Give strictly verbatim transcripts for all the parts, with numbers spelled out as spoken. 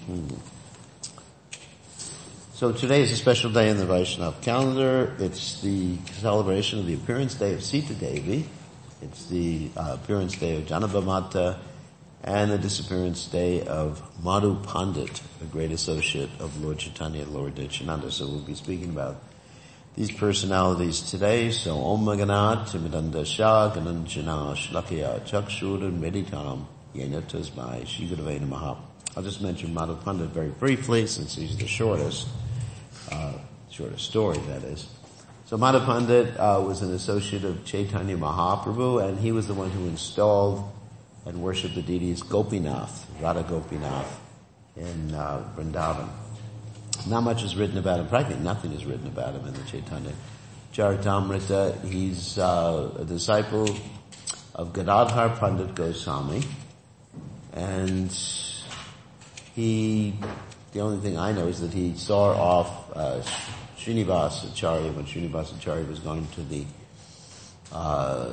Hmm. So today is a special day in the Vaishnav calendar. It's the celebration of the appearance day of Sita Devi. It's the uh, appearance day of Janaba Mata and the disappearance day of Madhu Pandit, a great associate of Lord Chaitanya and Lord Nityananda. So we'll be speaking about these personalities today. So Om Maganat, Timidanda Shah, Gananjana, Shlakya, Chakshur, and Meditam, Yena Tasmai, Shri Gurave Namaha. I'll just mention Madhu Pandit very briefly since he's the shortest, uh, shortest story that is. So Madhu Pandit uh, was an associate of Chaitanya Mahaprabhu, and he was the one who installed and worshipped the deities Gopinath, Radha Gopinath, in uh, Vrindavan. Not much is written about him. Practically nothing is written about him in the Chaitanya Charitamrita. He's uh, a disciple of Gadadhar Pandit Goswami, and he, the only thing I know is that he saw off uh, Srinivas Acharya when Srinivas Acharya was going to the uh,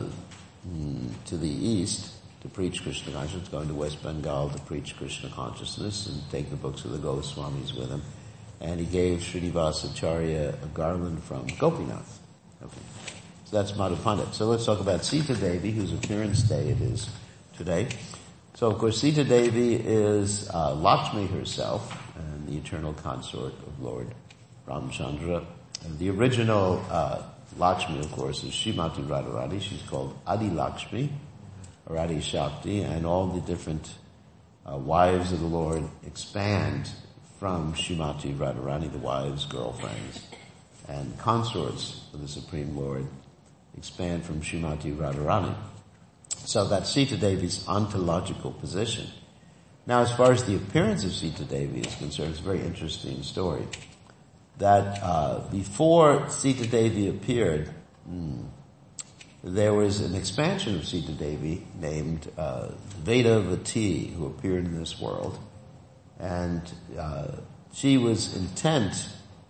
to the east to preach Krishna consciousness, going to West Bengal to preach Krishna consciousness and take the books of the Goswamis with him. And he gave Srinivas Acharya a garland from Gopinath. Okay. So that's Madhu Pandit. So let's talk about Sita Devi, whose appearance day it is today. So of course Sita Devi is uh, Lakshmi herself, and the eternal consort of Lord Ramchandra. And the original uh, Lakshmi, of course, is Srimati Radharani. She's called Adi Lakshmi, or Adi Shakti, and all the different uh, wives of the Lord expand from Srimati Radharani, the wives, girlfriends, and consorts of the Supreme Lord expand from Srimati Radharani. So that's Sita Devi's ontological position. Now, as far as the appearance of Sita Devi is concerned, it's a very interesting story. That uh, before Sita Devi appeared, hmm, there was an expansion of Sita Devi named uh, Vedavati, who appeared in this world. And uh, she was intent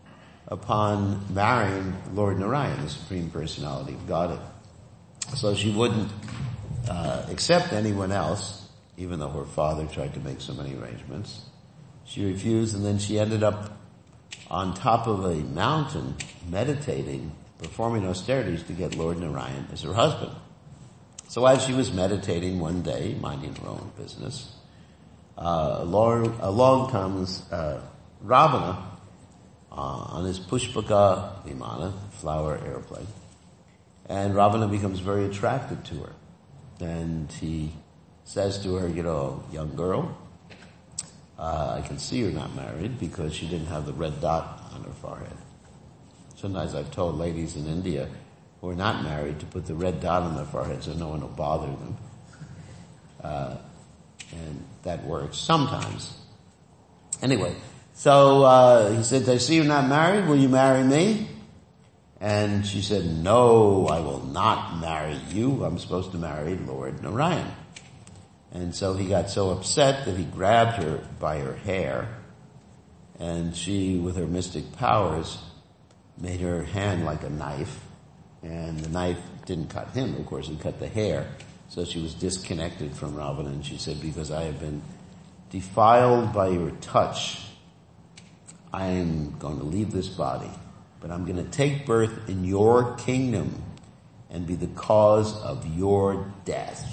upon marrying Lord Narayan, the Supreme Personality of Godhead. So she wouldn't uh, accept anyone else, even though her father tried to make so many arrangements. She refused, and then she ended up on top of a mountain meditating, performing austerities to get Lord Narayan as her husband. So as she was meditating one day, minding her own business, Uh, along, along comes uh, Ravana uh, on his Pushpaka Vimana, flower airplane, and Ravana becomes very attracted to her, and he says to her, you know, young girl, uh, I can see you're not married because she didn't have the red dot on her forehead. Sometimes I've told ladies in India who are not married to put the red dot on their forehead so no one will bother them. Uh, And that works sometimes. Anyway, so uh, he said, I see you're not married. Will you marry me? And she said, no, I will not marry you. I'm supposed to marry Lord Narayan. And so he got so upset that he grabbed her by her hair, and she, with her mystic powers, made her hand like a knife. And the knife didn't cut him, of course, it cut the hair. So she was disconnected from Ravana, and she said, because I have been defiled by your touch, I am going to leave this body, but I'm going to take birth in your kingdom and be the cause of your death.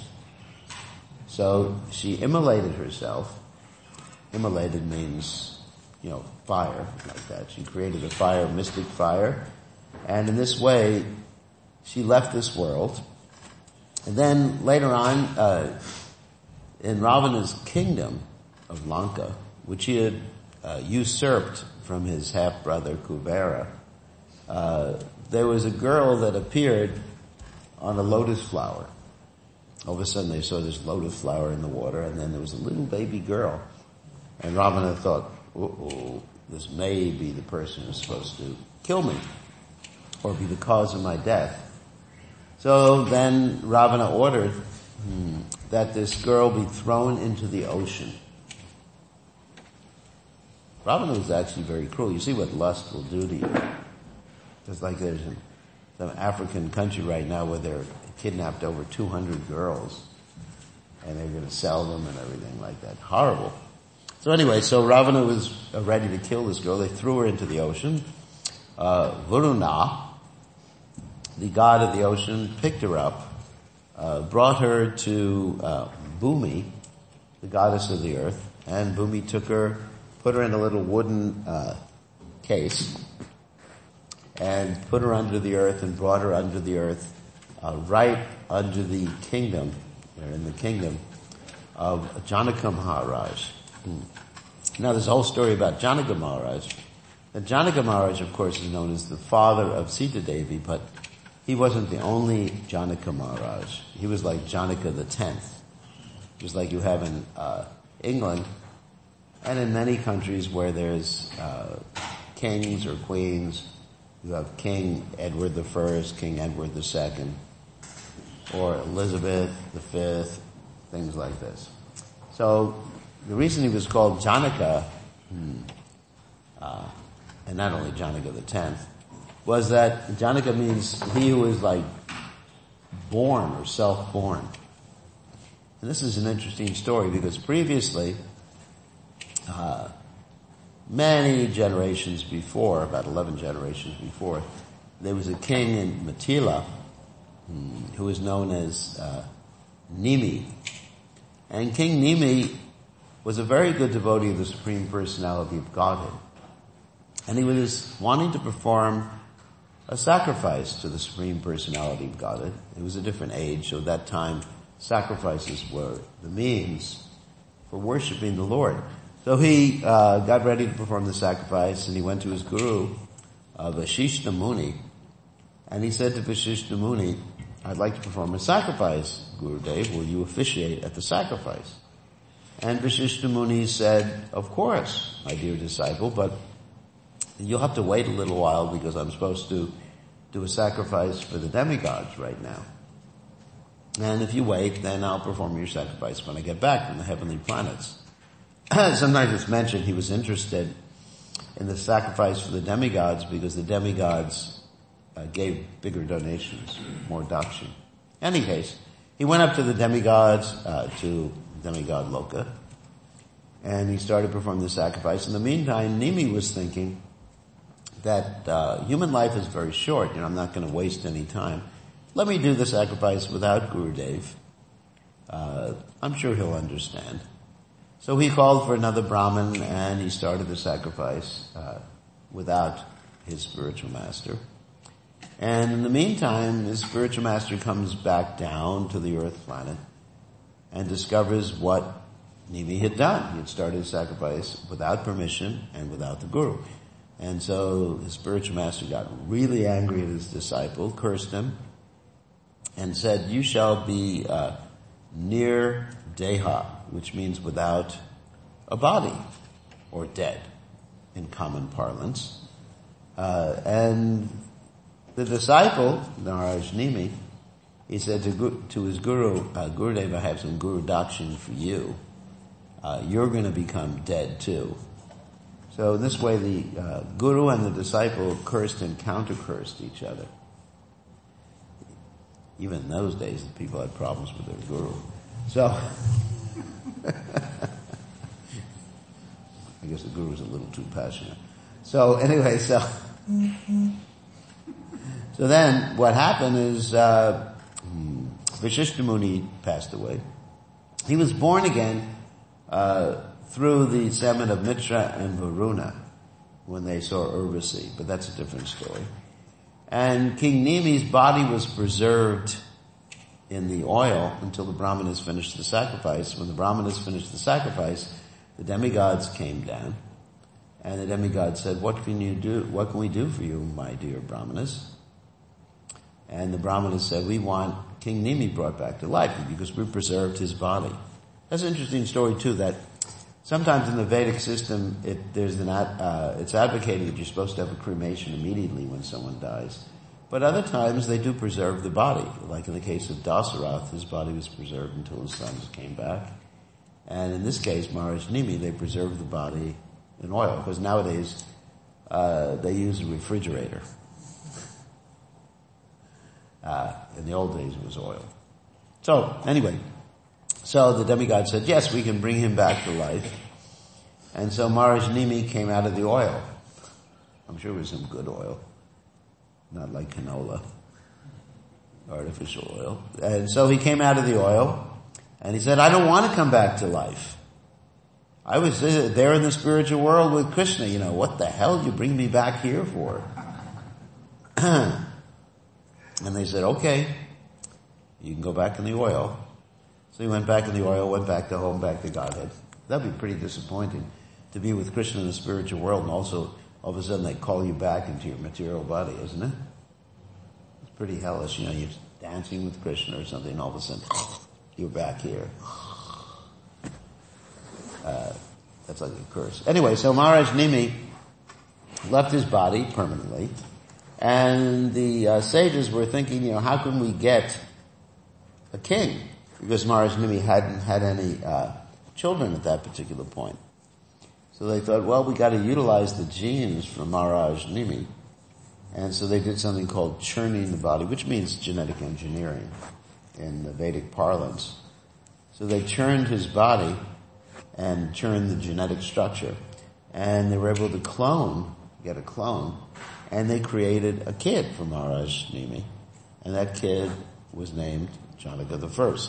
So she immolated herself. Immolated means, you know, fire, like that. She created a fire, mystic fire, and in this way, she left this world. And then later on, uh, in Ravana's kingdom of Lanka, which he had uh, usurped from his half-brother Kuvera, uh, there was a girl that appeared on a lotus flower. All of a sudden they saw this lotus flower in the water, and then there was a little baby girl. And Ravana thought, uh-oh, this may be the person who's supposed to kill me, or be the cause of my death. So then Ravana ordered hmm, that this girl be thrown into the ocean. Ravana was actually very cruel. You see what lust will do to you. Just like there's some African country right now where they're kidnapped over two hundred girls, and they're going to sell them and everything like that. Horrible. So anyway, so Ravana was uh, ready to kill this girl. They threw her into the ocean. Uh, Varuna, the god of the ocean, picked her up, uh, brought her to uh, Bhumi, the goddess of the earth, and Bhumi took her, put her in a little wooden uh, case, and put her under the earth and brought her under the earth, uh, right under the kingdom, or in the kingdom of Janaka Maharaj. Hmm. Now there's a whole story about Janaka Maharaj. And Janaka Maharaj, of course, is known as the father of Sita Devi, but he wasn't the only Janaka Maharaj. He was like Janaka the tenth. Just like you have in uh, England, and in many countries where there's uh, kings or queens. You have King Edward the First, King Edward the Second, or Elizabeth the Fifth, things like this. So the reason he was called Janaka, hmm, uh, and not only Janaka the tenth, was that Janaka means he who is like born or self-born. And this is an interesting story because previously, uh, many generations before, about eleven generations before, there was a king in Mithila hmm, who was known as uh, Nimi. And King Nimi was a very good devotee of the Supreme Personality of Godhead. And he was wanting to perform a sacrifice to the Supreme Personality of Godhead. It was a different age, so at that time sacrifices were the means for worshiping the Lord. So he uh, got ready to perform the sacrifice, and he went to his guru, uh, Vashishta Muni, and he said to Vashishta Muni, I'd like to perform a sacrifice, Gurudev, will you officiate at the sacrifice? And Vashishta Muni said, of course, my dear disciple, but you'll have to wait a little while because I'm supposed to do a sacrifice for the demigods right now. And if you wait, then I'll perform your sacrifice when I get back from the heavenly planets. Sometimes it's mentioned he was interested in the sacrifice for the demigods because the demigods uh, gave bigger donations, more dakshin. In any case, he went up to the demigods, uh, to demigod Loka, and he started performing the sacrifice. In the meantime, Nimi was thinking that uh, human life is very short, you know, I'm not going to waste any time. Let me do the sacrifice without Gurudev. Uh, I'm sure he'll understand. So he called for another Brahmin and he started the sacrifice uh, without his spiritual master. And in the meantime, his spiritual master comes back down to the earth planet and discovers what Nimi had done. He had started the sacrifice without permission and without the guru. And so his spiritual master got really angry at his disciple, cursed him, and said, you shall be uh, near deha, which means without a body, or dead, in common parlance. Uh, and the disciple, Naraj Nimi, he said to, to his guru, uh, Gurudev, I have some guru dakshin for you. Uh, you're going to become dead too. So in this way, the uh, guru and the disciple cursed and counter-cursed each other. Even in those days, the people had problems with their guru. So, I guess the guru was a little too passionate. So anyway, so, so then what happened is, uh, Vashishta Muni passed away. He was born again, uh, through the semen of Mitra and Varuna when they saw Urvasi, but that's a different story. And King Nimi's body was preserved in the oil until the Brahmanas finished the sacrifice. When the Brahmanas finished the sacrifice, the demigods came down, and the demigods said, what can you do, what can we do for you, my dear Brahmanas? And the Brahmanas said, we want King Nimi brought back to life because we preserved his body. That's an interesting story too, that sometimes in the Vedic system, it, there's an, uh, it's advocated that you're supposed to have a cremation immediately when someone dies. But other times they do preserve the body. Like in the case of Dasarath, his body was preserved until his sons came back. And in this case, Maharaj Nimi, they preserved the body in oil. Because nowadays, uh, they use a refrigerator. Uh, in the old days it was oil. So, anyway. So the demigod said, yes, we can bring him back to life. And so Maharaj Nimi came out of the oil. I'm sure it was some good oil. Not like canola. Artificial oil. And so he came out of the oil, and he said, I don't want to come back to life. I was there in the spiritual world with Krishna. You know, what the hell you bring me back here for? And they said, okay, you can go back in the oil. So he went back in the oil, went back to home, back to Godhead. That'd be pretty disappointing to be with Krishna in the spiritual world, and also all of a sudden they call you back into your material body, isn't it? It's pretty hellish. You know, you're dancing with Krishna or something, and all of a sudden you're back here. Uh, that's like a curse. Anyway, so Maharaj Nimi left his body permanently, and the uh, sages were thinking, you know, how can we get a king? Because Maharaj Nimi hadn't had any uh, children at that particular point. So they thought, well, we got to utilize the genes from Maharaj Nimi. And so they did something called churning the body, which means genetic engineering in the Vedic parlance. So they churned his body and churned the genetic structure. And they were able to clone, get a clone, and they created a kid for Maharaj Nimi. And that kid was named Janaka the First.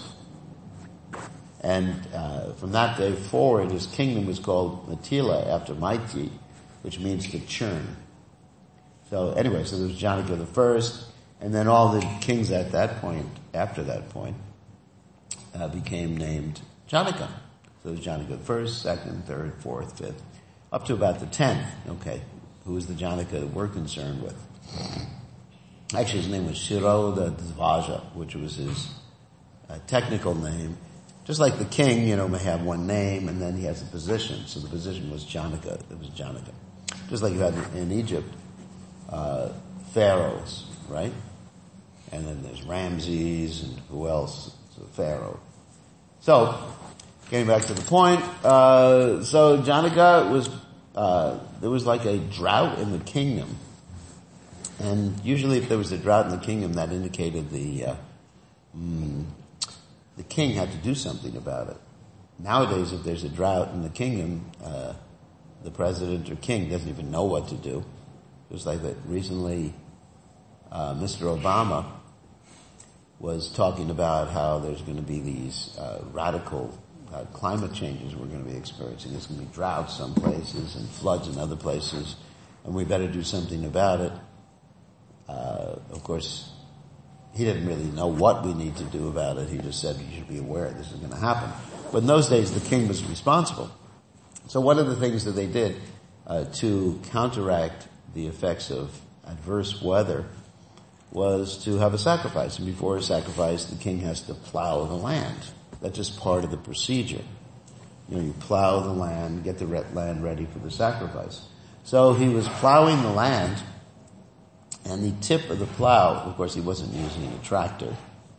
And uh, from that day forward, his kingdom was called Matila, after Maiti, which means to churn. So anyway, so there was Janaka the First, and then all the kings at that point, after that point, uh, became named Janaka. So there's Janaka the First, Second, Third, Fourth, Fifth, up to about the tenth. Okay, who was the Janaka that we're concerned with? Actually, his name was Shiroda Dvaja, which was his uh, technical name. Just like the king, you know, may have one name and then he has a position. So the position was Janaka. It was Janaka. Just like you had in Egypt, uh, pharaohs, right? And then there's Ramses and who else? So Pharaoh. So, getting back to the point, uh, so Janaka was, uh, there was like a drought in the kingdom. And usually if there was a drought in the kingdom, that indicated the, uh, mm, the king had to do something about it. Nowadays, if there's a drought in the kingdom, uh, the president or king doesn't even know what to do. Just like that recently, uh, Mister Obama was talking about how there's going to be these uh, radical uh, climate changes we're going to be experiencing. There's going to be droughts some places and floods in other places, and we better do something about it. Uh, of course, he didn't really know what we need to do about it. He just said, you should be aware this is going to happen. But in those days, the king was responsible. So one of the things that they did uh, to counteract the effects of adverse weather was to have a sacrifice. And before a sacrifice, the king has to plow the land. That's just part of the procedure. You know, you plow the land, get the land ready for the sacrifice. So he was plowing the land, and the tip of the plow, of course he wasn't using a tractor.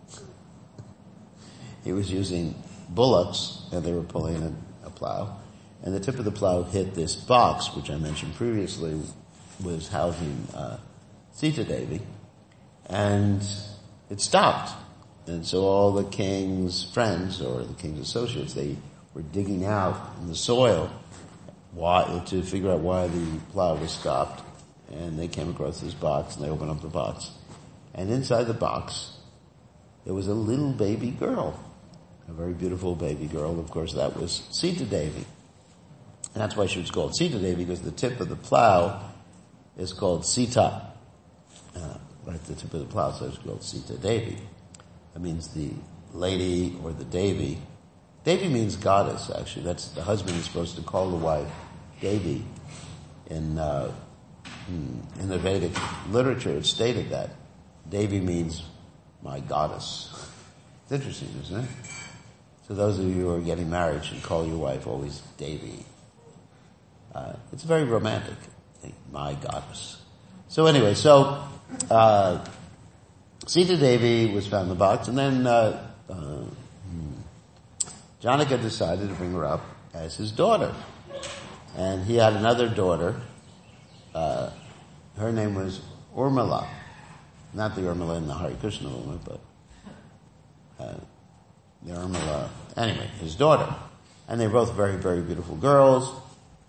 He was using bullocks, and they were pulling a, a plow. And the tip of the plow hit this box, which I mentioned previously was housing uh, Sita Devi. And it stopped. And so all the king's friends, or the king's associates, they were digging out in the soil why, to figure out why the plow was stopped. And they came across this box, and they opened up the box. And inside the box, there was a little baby girl. A very beautiful baby girl. Of course, that was Sita Devi. And that's why she was called Sita Devi, because the tip of the plow is called Sita. Uh, right, the tip of the plow, so it's called Sita Devi. That means the lady or the Devi. Devi means goddess, actually. That's, the husband is supposed to call the wife Devi. In, uh, in the Vedic literature, it's stated that. Devi means my goddess. It's interesting, isn't it? So those of you who are getting married should call your wife always Devi. Uh, it's very romantic. My goddess. So anyway, so, uh, Sita Devi was found in the box, and then, uh, uh, hmm, Janaka decided to bring her up as his daughter. And he had another daughter, uh, her name was Urmila. Not the Urmila in the Hare Krishna movement, but, uh, the Urmila, anyway, his daughter. And they were both very, very beautiful girls.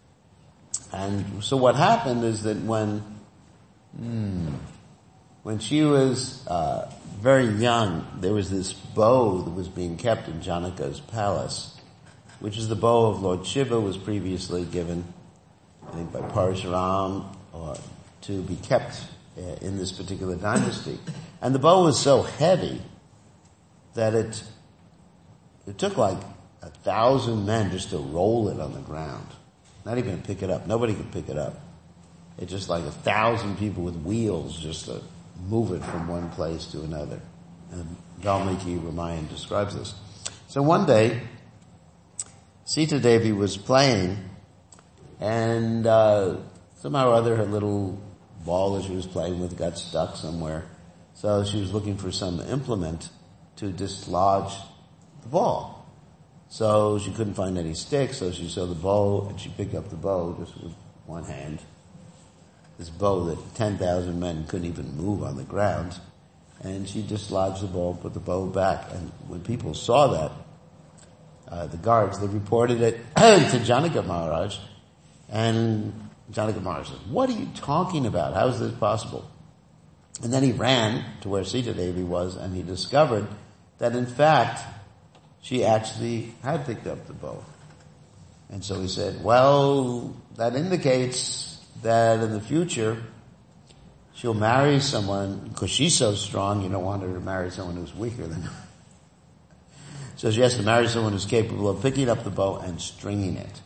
And so what happened is that when, hmm, when she was uh, very young, there was this bow that was being kept in Janaka's palace, which is the bow of Lord Shiva, was previously given, I think, by Parashuram, or to be kept uh, in this particular dynasty. And the bow was so heavy that it it took like a thousand men just to roll it on the ground. Not even to pick it up. Nobody could pick it up. It's just like a thousand people with wheels just to move it from one place to another. And Valmiki Ramayana describes this. So one day, Sita Devi was playing, and uh, somehow or other her little ball that she was playing with got stuck somewhere. So she was looking for some implement to dislodge the ball. So she couldn't find any sticks, so she saw the bow, and she picked up the bow just with one hand. This bow that ten thousand men couldn't even move on the ground. And she dislodged the bow, put the bow back. And when people saw that, uh, the guards, they reported it to Janaka Maharaj. And Janaka Maharaj said, "What are you talking about? How is this possible?" And then he ran to where Sita Devi was, and he discovered that in fact, she actually had picked up the bow. And so he said, well, that indicates that in the future, she'll marry someone, because she's so strong, you don't want her to marry someone who's weaker than her. So she has to marry someone who's capable of picking up the bow and stringing it.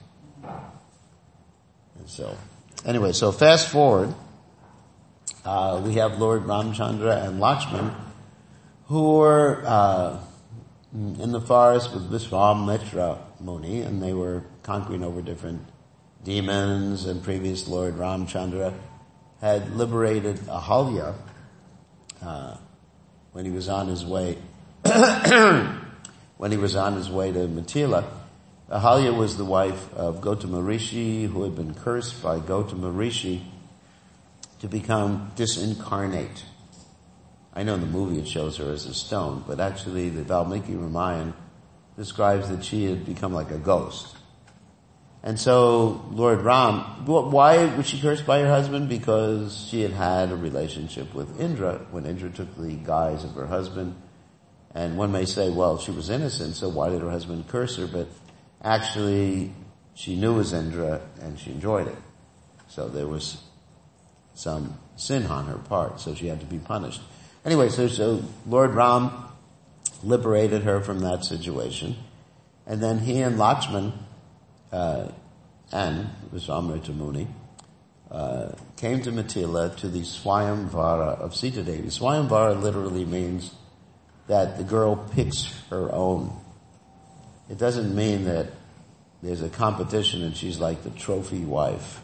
And so, anyway, so fast forward, uh, we have Lord Ramchandra and Lakshman, who were, uh, in the forest with Vishwamitra Muni, and they were conquering over different demons, and previous Lord Ramchandra had liberated Ahalya uh, when he was on his way when he was on his way to Mithila. Ahalya was the wife of Gautama Rishi, who had been cursed by Gautama Rishi to become disincarnate. I know in the movie it shows her as a stone, but actually the Valmiki Ramayana describes that she had become like a ghost. And so Lord Ram, why was she cursed by her husband? Because she had had a relationship with Indra when Indra took the guise of her husband. And one may say, well, she was innocent, so why did her husband curse her? But actually, she knew it was Indra and she enjoyed it. So there was some sin on her part, so she had to be punished. Anyway, so, so Lord Ram liberated her from that situation. And then he and Lakshman, uh, and Vishwamitra Muni, uh, came to Mithila to the Swayamvara of Sita Devi. Swayamvara literally means that the girl picks her own. It doesn't mean that there's a competition and she's like the trophy wife.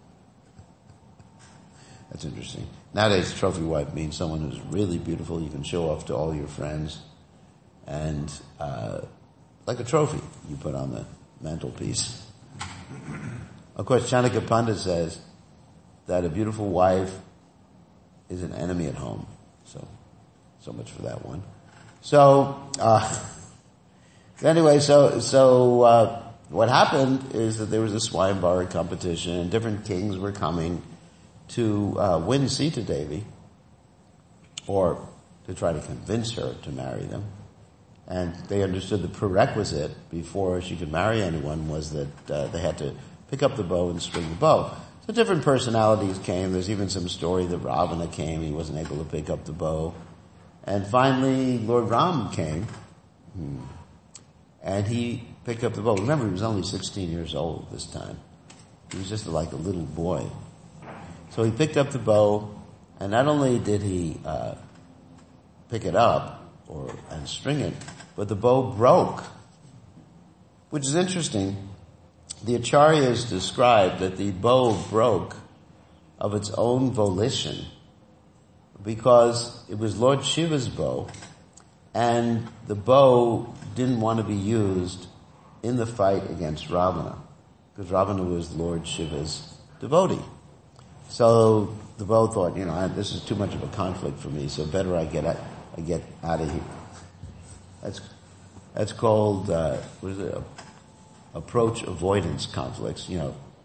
That's interesting. Nowadays, trophy wife means someone who's really beautiful, you can show off to all your friends, and uh, like a trophy you put on the mantelpiece. Of course, Chanakya Pandit says that a beautiful wife is an enemy at home. So, so much for that one. So, uh, anyway, so, so, uh, what happened is that there was a Swayamvara competition and different kings were coming to, uh, win Sita Devi, or to try to convince her to marry them. And they understood the prerequisite before she could marry anyone was that, uh, they had to pick up the bow and string the bow. So different personalities came. There's even some story that Ravana came. He wasn't able to pick up the bow. And finally, Lord Ram came. Hmm. And he picked up the bow. Remember, he was only sixteen years old this time. He was just like a little boy. So he picked up the bow, and not only did he uh, pick it up or and string it, but the bow broke, which is interesting. The Acharyas describe that the bow broke of its own volition because it was Lord Shiva's bow, and the bow didn't want to be used in the fight against Ravana, because Ravana was Lord Shiva's devotee. So the bow thought, you know, this is too much of a conflict for me, so better I get out, I get out of here. That's that's called uh, what is it? Approach avoidance conflicts. You know,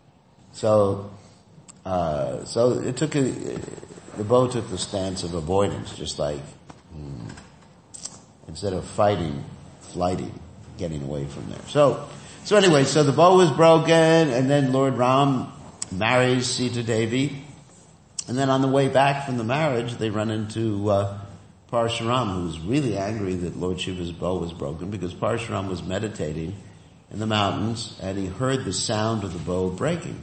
So, uh, so it took a, the bow took the stance of avoidance, just like, hmm, instead of fighting, flighting, getting away from there. So, so anyway, so the bow was broken, and then Lord Ram marries Sita Devi, and then on the way back from the marriage, they run into, uh, Parshuram, who was really angry that Lord Shiva's bow was broken, because Parshuram was meditating in the mountains, and he heard the sound of the bow breaking.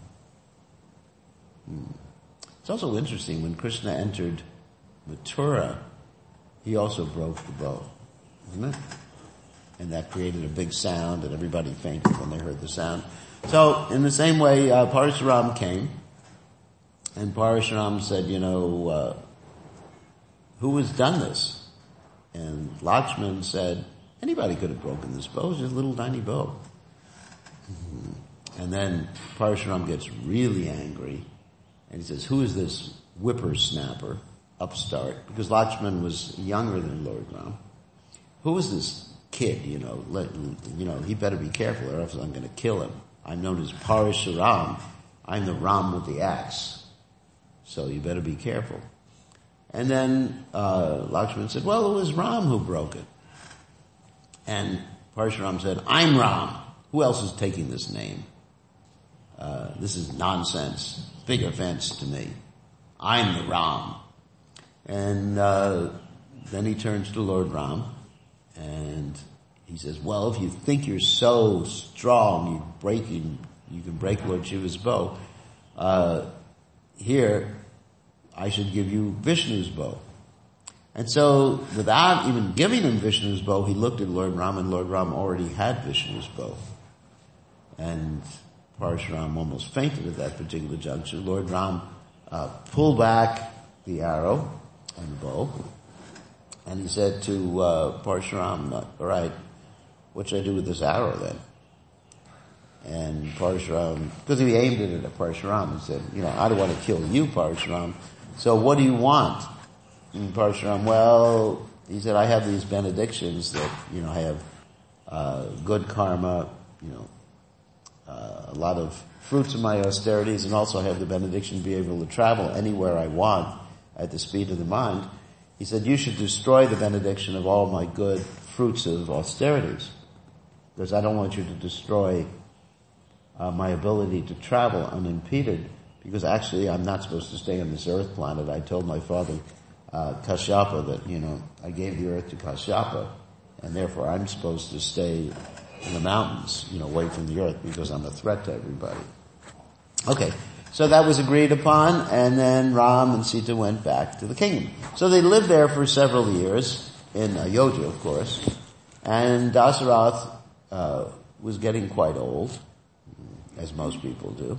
Hmm. It's also interesting, when Krishna entered Mathura, he also broke the bow, isn't it? And that created a big sound, and everybody fainted when they heard the sound. So, in the same way, uh, Parshuram came, and Parshuram said, you know, uh, who has done this? And Lakshman said, anybody could have broken this bow, it's just a little tiny bow. And then Parshuram gets really angry, and he says, who is this whippersnapper, upstart? Because Lakshman was younger than Lord Ram. Who is this kid, you know, let, you know, he better be careful or else I'm going to kill him. I'm known as Parshuram. I'm the Ram with the axe. So you better be careful. And then uh Lakshman said, well, it was Ram who broke it. And Parshuram said, I'm Ram. Who else is taking this name? Uh This is nonsense. Big offense to me. I'm the Ram. And uh then he turns to Lord Ram, and he says, well, if you think you're so strong, you're breaking, you can break Lord Shiva's bow, uh here, I should give you Vishnu's bow. And so, without even giving him Vishnu's bow, he looked at Lord Ram, and Lord Ram already had Vishnu's bow. And Parshuram almost fainted at that particular juncture. Lord Ram uh, pulled back the arrow and the bow, and he said to uh, Parshuram, uh, all right, what should I do with this arrow then? And Parshuram, because he aimed it at Parshuram, he said, you know, I don't want to kill you, Parshuram, so what do you want? And Parshuram, well, he said, I have these benedictions that, you know, I have uh, good karma, you know, uh, a lot of fruits of my austerities, and also I have the benediction to be able to travel anywhere I want at the speed of the mind. He said, you should destroy the benediction of all my good fruits of austerities, because I don't want you to destroy uh, my ability to travel unimpeded, because actually I'm not supposed to stay on this earth planet. I told my father, uh, Kashyapa, that, you know, I gave the earth to Kashyapa, and therefore I'm supposed to stay in the mountains, you know, away from the earth, because I'm a threat to everybody. Okay, so that was agreed upon, and then Ram and Sita went back to the kingdom. So they lived there for several years, in Ayodhya, of course, and Dasarath uh, was getting quite old, as most people do.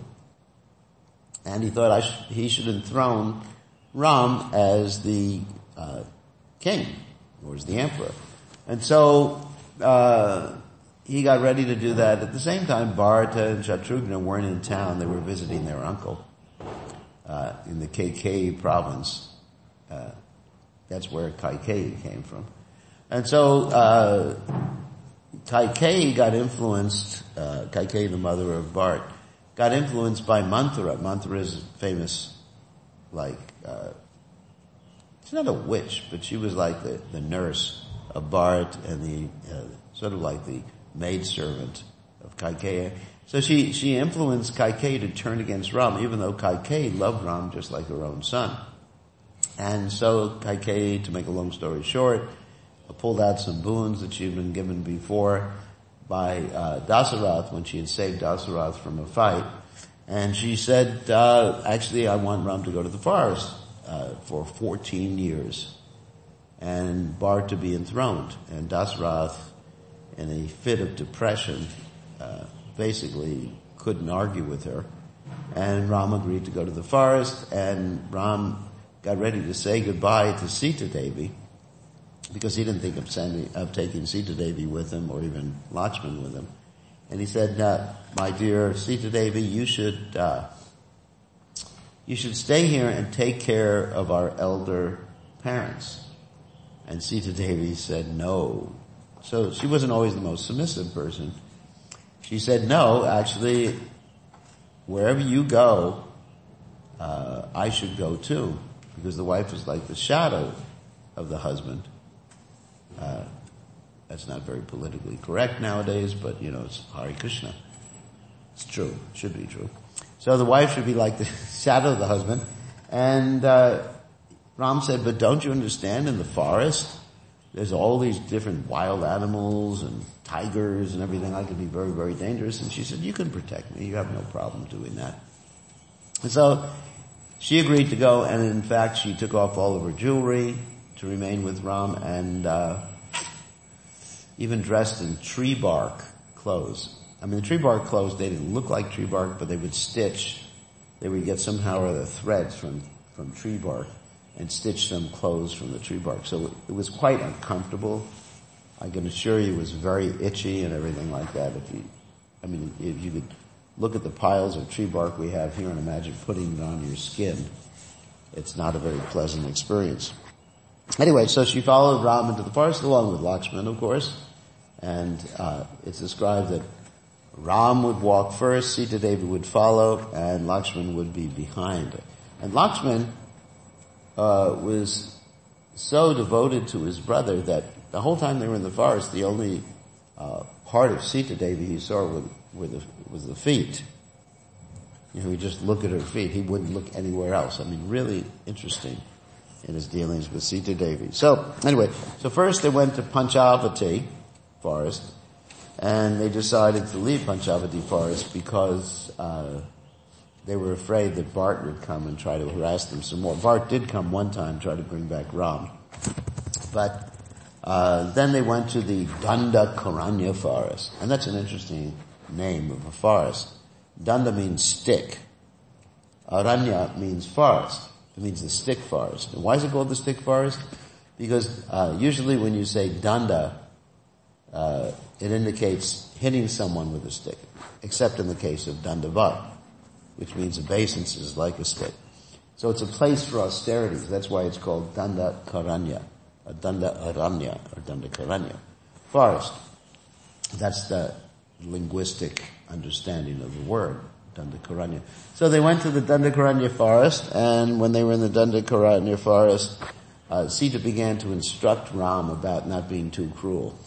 And he thought I sh- he should enthrone Ram as the uh, king, or as the emperor. And so uh, he got ready to do that. At the same time, Bharata and Shatrughna weren't in town. They were visiting their uncle uh, in the Kaikeyi province. Uh, that's where Kaikeyi came from. And so uh, Kaikeyi got influenced, uh, Kaikeyi, the mother of Bharat, got influenced by Manthara. Manthara is famous, like, uh, she's not a witch, but she was like the, the nurse of Bharat and the, uh, sort of like the maidservant of Kaikeyi. So she, she influenced Kaikeyi to turn against Ram, even though Kaikeyi loved Ram just like her own son. And so Kaikeyi, to make a long story short, pulled out some boons that she'd been given before by uh, Dasarath when she had saved Dasarath from a fight. And she said, uh, actually, I want Ram to go to the forest uh, for fourteen years and Bharat to be enthroned. And Dasarath, in a fit of depression, uh, basically couldn't argue with her. And Ram agreed to go to the forest, and Ram got ready to say goodbye to Sita Devi, because he didn't think of sending, of taking Sita Devi with him, or even Lakshman with him. And he said, uh, my dear Sita Devi, you should, uh, you should stay here and take care of our elder parents. And Sita Devi said no. So she wasn't always the most submissive person. She said, no, actually, wherever you go, uh, I should go too, because the wife is like the shadow of the husband. Uh, that's not very politically correct nowadays, but you know, it's Hare Krishna. It's true. It should be true. So the wife should be like the shadow of the husband. And, uh, Ram said, but don't you understand, in the forest, there's all these different wild animals and tigers and everything. I could be very, very dangerous. And she said, you can protect me. You have no problem doing that. And so she agreed to go, and in fact she took off all of her jewelry to remain with Ram, and uh even dressed in tree bark clothes. I mean, the tree bark clothes, they didn't look like tree bark, but they would stitch. They would get somehow or other threads from, from tree bark and stitch some clothes from the tree bark. So it was quite uncomfortable. I can assure you it was very itchy and everything like that. If you, I mean, if you could look at the piles of tree bark we have here and imagine putting it on your skin, it's not a very pleasant experience. Anyway, so she followed Ram into the forest along with Lakshman, of course. And uh it's described that Ram would walk first, Sita Devi would follow, and Lakshman would be behind. And Lakshman uh was so devoted to his brother that the whole time they were in the forest, the only uh part of Sita Devi he saw were, were the, was the feet. You know, he'd just look at her feet. He wouldn't look anywhere else. I mean, really interesting in his dealings with Sita Devi. So, anyway, so first they went to Panchavati forest, and they decided to leave Panchavati forest because uh they were afraid that Bart would come and try to harass them some more. Bart did come one time, try to bring back Ram. But uh then they went to the Dandakaranya forest, and that's an interesting name of a forest. Danda means stick. Aranya means forest. It means the stick forest. And why is it called the stick forest? Because uh usually when you say danda, uh it indicates hitting someone with a stick, except in the case of dandavat, which means obeisance is like a stick. So it's a place for austerities. That's why it's called Dandakaranya, or Danda Aranya, or Dandakaranya forest. That's the linguistic understanding of the word, Dandakaranya. So they went to the Dandakaranya forest, and when they were in the Dandakaranya forest, uh, Sita began to instruct Ram about not being too cruel.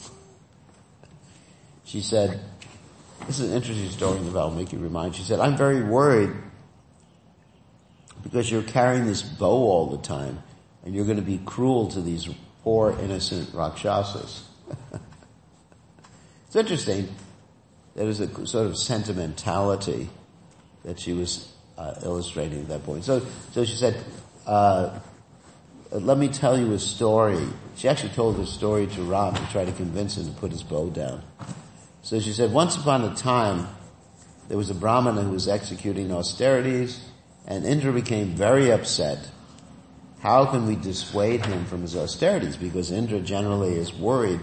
She said, this is an interesting story in the Valmiki Ramayana. She said, I'm very worried because you're carrying this bow all the time, and you're going to be cruel to these poor innocent Rakshasas. It's interesting. There was a sort of sentimentality that she was uh, illustrating at that point. So, so she said, uh, let me tell you a story. She actually told a story to Ram to try to convince him to put his bow down. So she said, once upon a time, there was a Brahmana who was executing austerities, and Indra became very upset. How can we dissuade him from his austerities? Because Indra generally is worried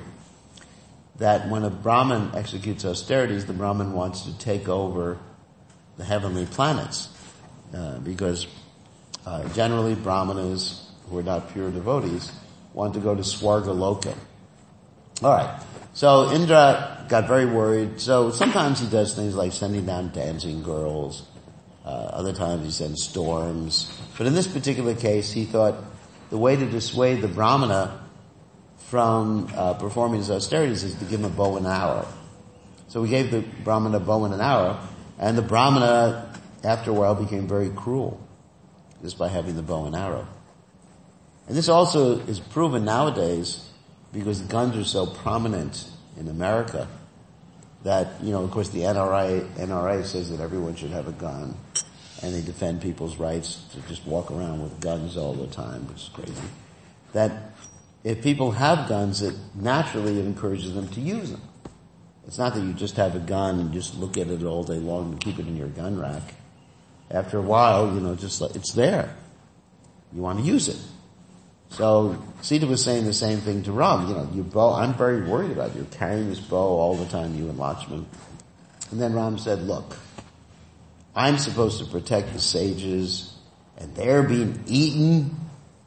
that when a Brahmin executes austerities, the Brahmin wants to take over the heavenly planets. Uh, because uh, generally Brahmanas, who are not pure devotees, want to go to Swarga Loka. Alright, so Indra got very worried. So sometimes he does things like sending down dancing girls. Uh, other times he sends storms. But in this particular case, he thought the way to dissuade the Brahmana from uh, performing his austerities is to give him a bow and arrow. So we gave the Brahmana a bow and an arrow, and the Brahmana, after a while, became very cruel just by having the bow and arrow. And this also is proven nowadays because guns are so prominent in America that, you know, of course the N R A, N R A says that everyone should have a gun, and they defend people's rights to just walk around with guns all the time, which is crazy. That if people have guns, it naturally encourages them to use them. It's not that you just have a gun and just look at it all day long and keep it in your gun rack. After a while, you know, just like, it's there. You want to use it. So Sita was saying the same thing to Ram. You know, your bow, I'm very worried about you. You're carrying this bow all the time, you and Lakshman. And then Ram said, look, I'm supposed to protect the sages, and they're being eaten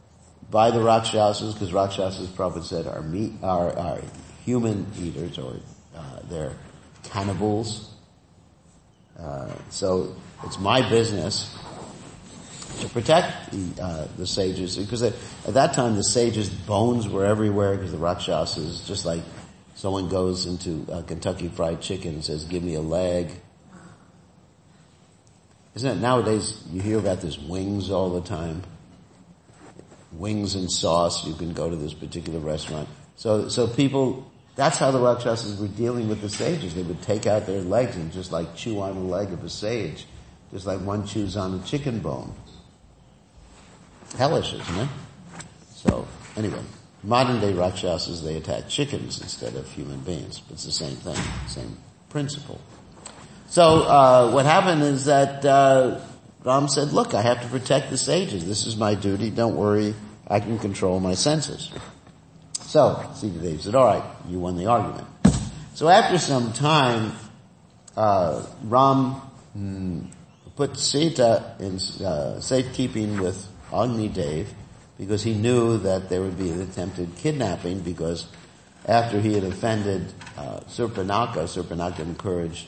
by the Rakshasas, because Rakshasas, Prophet said, are meat, are, are human eaters, or uh, they're cannibals. Uh, so it's my business to protect the, uh, the sages, because at, at that time the sages' bones were everywhere, because the Rakshasas, just like someone goes into uh, Kentucky Fried Chicken and says, give me a leg. Isn't it nowadays, you hear about this wings all the time. Wings and sauce, you can go to this particular restaurant. So, so people, that's how the Rakshasas were dealing with the sages. They would take out their legs and just like chew on the leg of a sage, just like one chews on a chicken bone. Hellish, isn't it? So, anyway, modern day Rakshasas, they attack chickens instead of human beings. It's the same thing, same principle. So, uh, what happened is that, uh, Ram said, look, I have to protect the sages. This is my duty. Don't worry. I can control my senses. So, Sita Devi said, all right, you won the argument. So after some time, uh, Ram mm, put Sita in uh, safekeeping with Agni Dev, because he knew that there would be an attempted kidnapping, because after he had offended uh, Surpanaka, Surpanaka encouraged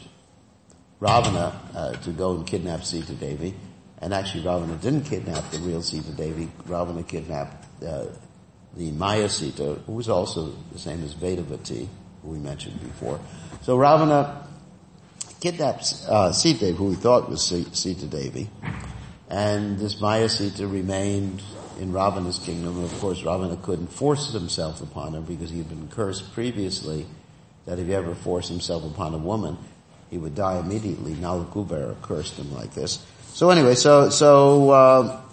Ravana uh, to go and kidnap Sita Devi, and actually Ravana didn't kidnap the real Sita Devi. Ravana kidnapped uh, the Maya Sita, who was also the same as Vedavati, who we mentioned before. So Ravana kidnapped uh, Sita Devi, who he thought was Sita Devi, and this Maya Sita remained in Ravana's kingdom. And of course, Ravana couldn't force himself upon her, because he had been cursed previously that if he ever forced himself upon a woman, he would die immediately. Nalakubera cursed him like this. So anyway, so so uh,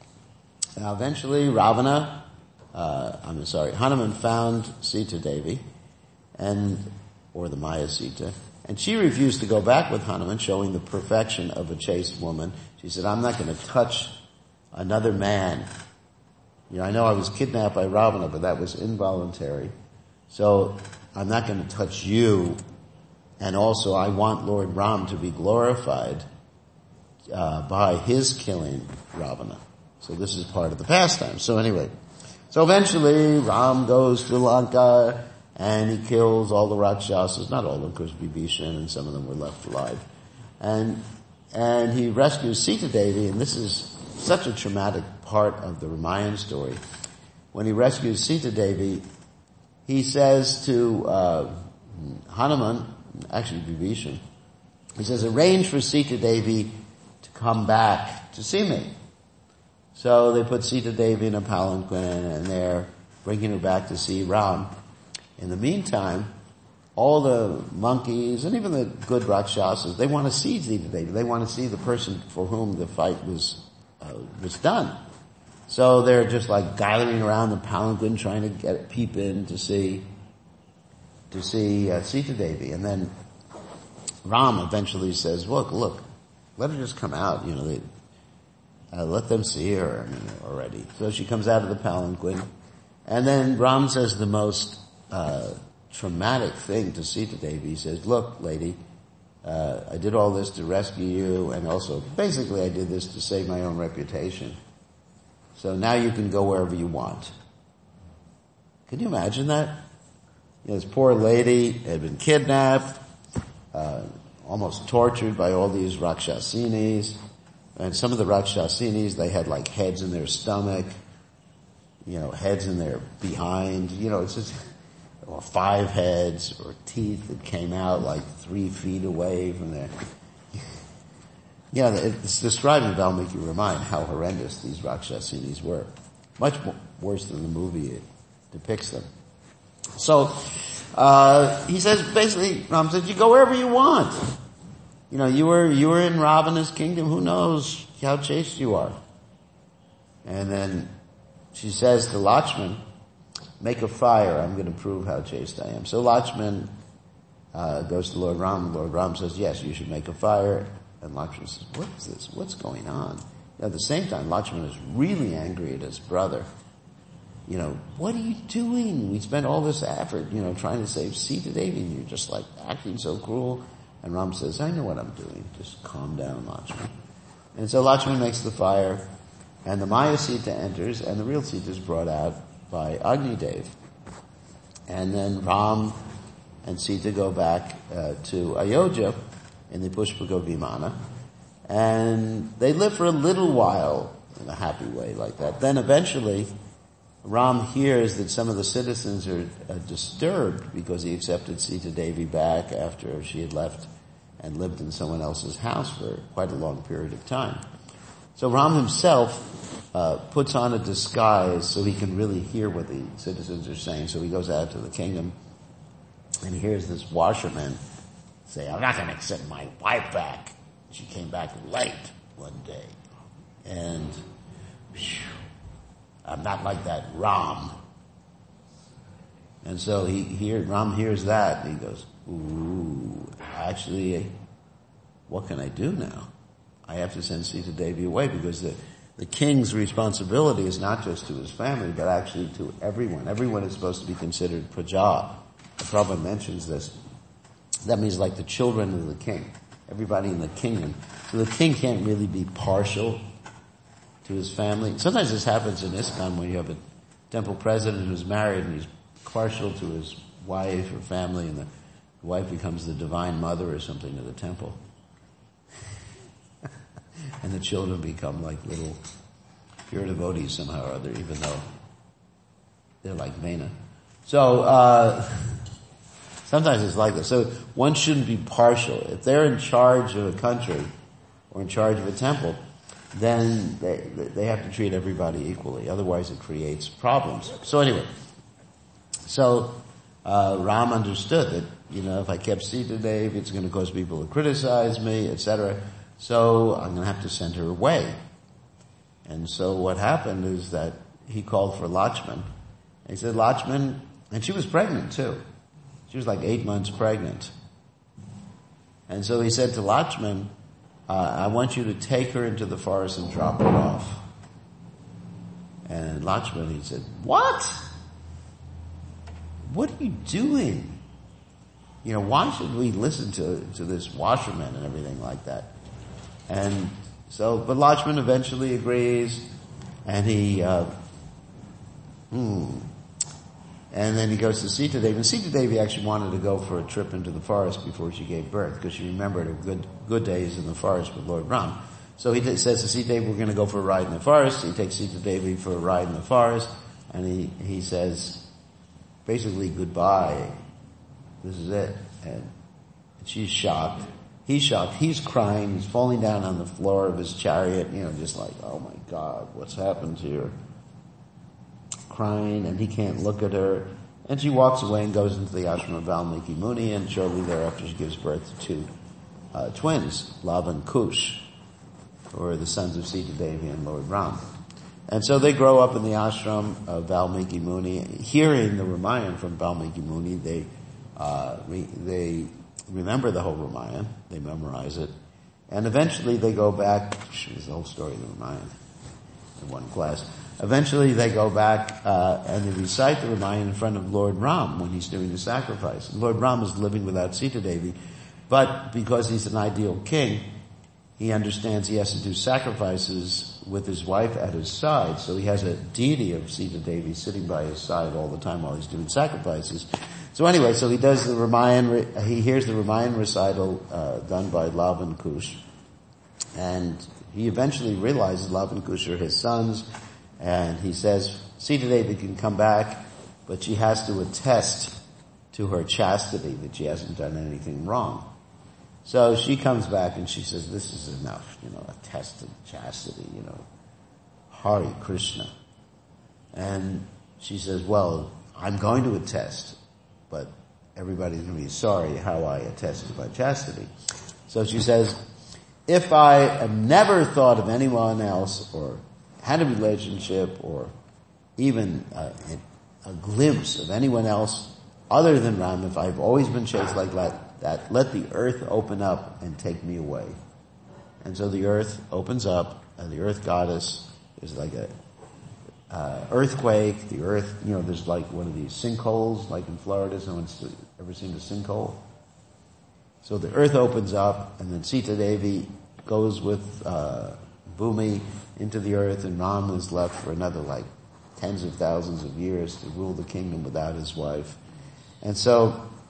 eventually Ravana, uh, I'm sorry, Hanuman found Sita Devi, and or the Maya Sita, and she refused to go back with Hanuman, showing the perfection of a chaste woman. She said, "I'm not going to touch another man. You know, I know I was kidnapped by Ravana, but that was involuntary. So I'm not going to touch you." And also, I want Lord Ram to be glorified uh, by his killing Ravana. So this is part of the pastime. So anyway, so eventually Ram goes to Lanka and he kills all the Rakshasas, not all of them, because Vibhishan and some of them were left alive. And and he rescues Sita Devi, and this is such a traumatic part of the Ramayana story. When he rescues Sita Devi, he says to uh Hanuman, actually Vibhishan, he says, arrange for Sita Devi to come back to see me. So they put Sita Devi in a palanquin and they're bringing her back to see Ram. In the meantime, all the monkeys and even the good Rakshasas, they want to see Sita Devi. They want to see the person for whom the fight was, uh, was done. So they're just like gathering around the palanquin trying to get, peep in to see to see uh, Sita Devi. And then Ram eventually says, look, look, let her just come out, you know, they, uh, let them see her, I mean, already. So she comes out of the palanquin, and then Ram says the most, uh, traumatic thing to Sita Devi. He says, look, lady, uh, I did all this to rescue you, and also, basically I did this to save my own reputation. So now you can go wherever you want. Can you imagine that? You know, this poor lady had been kidnapped, uh, almost tortured by all these Rakshasinis. And some of the Rakshasinis, they had like heads in their stomach, you know, heads in their behind, you know, it's just, or five heads, or teeth that came out like three feet away from their, yeah, it's described in Valmiki Ramayana how horrendous these Rakshasinis were. Much more, worse than the movie depicts them. So, uh, he says, basically, Ram says, you go wherever you want. You know, you were, you were in Ravana's kingdom, who knows how chaste you are. And then she says to Lakshman, make a fire, I'm going to prove how chaste I am. So Lakshman, uh, goes to Lord Ram, Lord Ram says, yes, you should make a fire. And Lakshman says, what is this? What's going on? At the same time, Lakshman is really angry at his brother. You know, what are you doing? We spent all this effort, you know, trying to save Sita Devi, and you're just like acting so cruel. And Ram says, I know what I'm doing. Just calm down, Lakshman. And so Lakshman makes the fire, and the Maya Sita enters, and the real Sita is brought out by Agni Dev. And then Ram and Sita go back uh, to Ayodhya in the Pushpaka Vimana. And they live for a little while in a happy way like that. Then eventually, Ram hears that some of the citizens are uh, disturbed because he accepted Sita Devi back after she had left and lived in someone else's house for quite a long period of time. So Ram himself uh, puts on a disguise so he can really hear what the citizens are saying. So he goes out to the kingdom and he hears this washerman say, I'm not going to accept my wife back. She came back late one day. And whew, I'm not like that Ram. And so he hear, Ram hears that and he goes, ooh, actually, what can I do now? I have to send Sita Devi away because the, the king's responsibility is not just to his family, but actually to everyone. Everyone is supposed to be considered praja. The Prabhupada mentions this. That means like the children of the king. Everybody in the kingdom. So the king can't really be partial to his family. Sometimes this happens in ISKCON when you have a temple president who's married and he's partial to his wife or family, and the wife becomes the divine mother or something of the temple. And the children become like little pure devotees somehow or other, even though they're like Vena. So, uh, sometimes it's like this. So one shouldn't be partial. If they're in charge of a country or in charge of a temple, then they, they have to treat everybody equally. Otherwise it creates problems. So anyway, so, uh, Ram understood that, you know, if I kept Sita Devi, it's going to cause people to criticize me, et cetera. So I'm going to have to send her away. And so what happened is that he called for Lakshman. And he said, Lakshman, and she was pregnant too. She was like eight months pregnant. And so he said to Lakshman, uh, I want you to take her into the forest and drop her off. And Lakshman, he said, what? What are you doing? You know, why should we listen to, to this washerman and everything like that? And so, but Lakshman eventually agrees, and he, uh, hmm, and then he goes to Sita Devi. And Sita Devi actually wanted to go for a trip into the forest before she gave birth, because she remembered her good, good days in the forest with Lord Ram. So he t- says to Sita Devi, we're going to go for a ride in the forest. He takes Sita Devi for a ride in the forest, and he, he says, basically, goodbye. This is it. And she's shocked. He's shocked. He's crying. He's falling down on the floor of his chariot, you know, just like, oh my God, what's happened here? Crying, and he can't look at her. And she walks away and goes into the ashram of Valmiki Muni, and shortly thereafter she gives birth to two uh, twins, Lava and Kush, who are the sons of Sita Devi and Lord Ram. And so they grow up in the ashram of Valmiki Muni. Hearing the Ramayan from Valmiki Muni, they, uh, re- they remember the whole Ramayan. They memorize it. And eventually they go back, there's the whole story of the Ramayan in one class. Eventually they go back, uh, and they recite the Ramayan in front of Lord Ram when he's doing the sacrifice. And Lord Ram is living without Sita Devi, but because he's an ideal king, he understands he has to do sacrifices with his wife at his side, so he has a deity of Sita Devi sitting by his side all the time while he's doing sacrifices. So anyway, so he does the Ramayan, he hears the Ramayan recital, uh, done by Lava and Kush, and he eventually realizes Lava and Kush are his sons, and he says, Sita Devi can come back, but she has to attest to her chastity, that she hasn't done anything wrong. So she comes back and she says, this is enough, you know, attest to chastity, you know, Hare Krishna. And she says, well, I'm going to attest, but everybody's going to be sorry how I attest to my chastity. So she says, if I have never thought of anyone else or had a relationship or even a, a glimpse of anyone else other than Ram, if I've always been chaste like that, that, let the earth open up and take me away. And so the earth opens up, and the earth goddess is like a uh, earthquake. The earth, you know, there's like one of these sinkholes, like in Florida. Someone's ever seen a sinkhole? So the earth opens up, and then Sita Devi goes with uh Bhumi into the earth, and Ram is left for another like tens of thousands of years to rule the kingdom without his wife. And so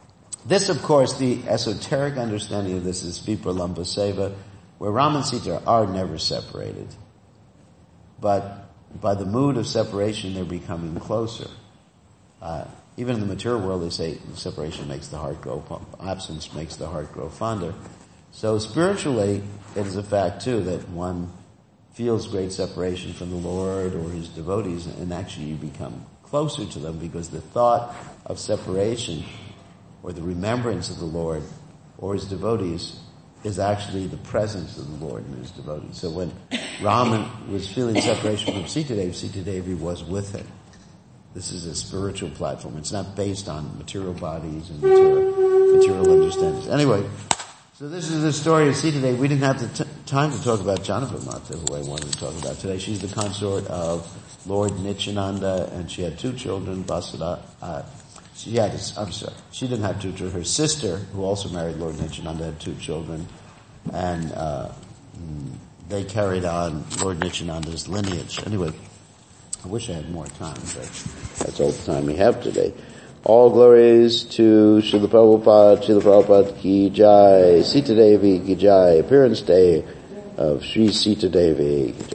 This, of course, the esoteric understanding of this is Vipralambha Seva, where Ram and Sita are never separated. But by the mood of separation, they're becoming closer. Uh, even in the material world, they say separation makes the heart grow, absence makes the heart grow fonder. So spiritually, it is a fact too that one feels great separation from the Lord or his devotees, and actually you become closer to them because the thought of separation or the remembrance of the Lord or his devotees is actually the presence of the Lord and his devotees. So when Raman was feeling separation from Sita Devi, Sita Devi was with him. This is a spiritual platform. It's not based on material bodies and material, material understandings. Anyway, so this is the story of Sita Devi. We didn't have the t- time to talk about Janava Mata, who I wanted to talk about today. She's the consort of Lord Nityananda, and she had two children, Vasudha, uh, She had, I'm sorry, she didn't have two children. Her sister, who also married Lord Nityananda, had two children, and uh, they carried on Lord Nityananda's lineage. Anyway, I wish I had more time, but that's all the time we have today. All glories to Srila Prabhupada, Srila Prabhupada Ki Jai, Sita Devi Ki Jai, appearance day of Sri Sita Devi Ki Jai.